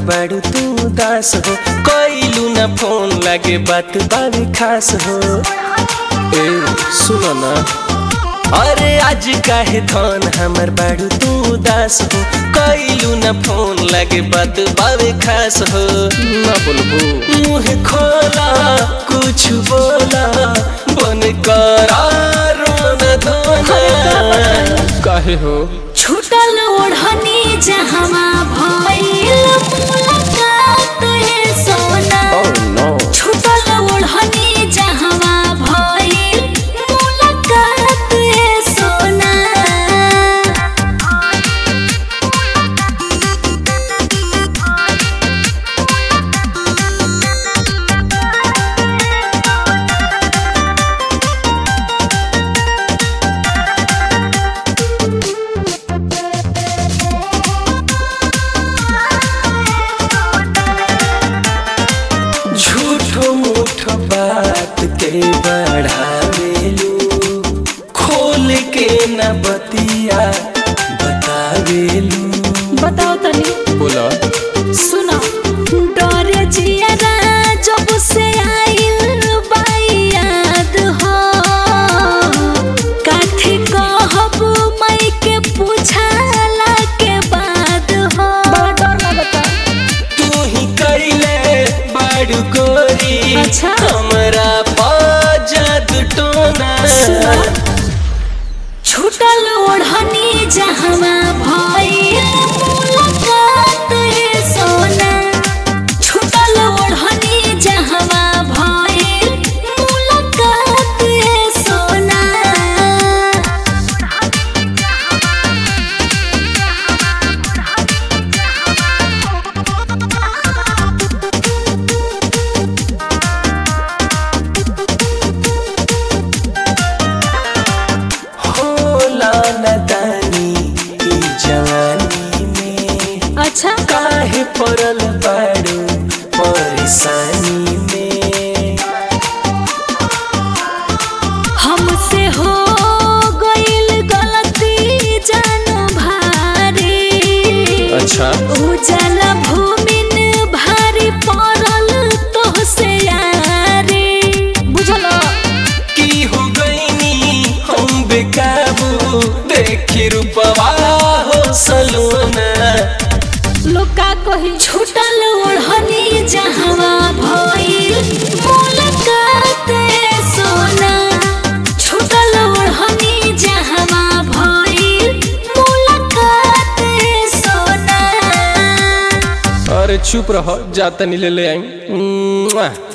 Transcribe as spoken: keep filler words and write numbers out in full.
बाड़ू तू दास हो, कइलू ना फोन लागे बात बारी खास हो। ए सुनो ना, अरे आज काहे धन हमर बाड़ू तू दास हो, कइलू ना फोन लागे बात बारी खास हो। ना बोलबो मुँह खोला कुछ बोला बन करारो न धोना। काहे हो छूटल ओढ़नी जहवा भइल मुलाकात है सोना। oh, no. छूटल ओढ़नी जहवा भइल मुलाकात है सोना। झूठो मूठो बात के बढ़ावेलू, खोल के न बतिया बतावेलू। बताओ तनी बोला सुनो, डरे जियारा जब से आइल बाई याद हो, काठी कहब मई के पूछाला के बाद हो। बड़ा डर लगता तू ही कइले बाड़ू गोरी, अच्छा। हमरा पाजाद टोना। छूटल ओढ़नी जहवा भइल मुलाकात है सोना। छूटल ओढ़नी जहवा भइल मुलाकात है सोना। होला नदानी ई जवानी में, अच्छा काहे पड़ल बाड़ू परेशानी में। हमसे हो गइल गलती जान भारी। अच्छा उजल भूमिन भारी पड़ल तोहसे यारी। बुझल की हो गईनी हम बेकाबू, देखी रूपवा हो सलोना। लोका कही छूटल ओढ़नी जहवा भइल मुलाकात है सोना। छूटल ओढ़नी जहवा भइल मुलाकात है सोना। अरे चुप रहो, जाता नहीं ले ले आई।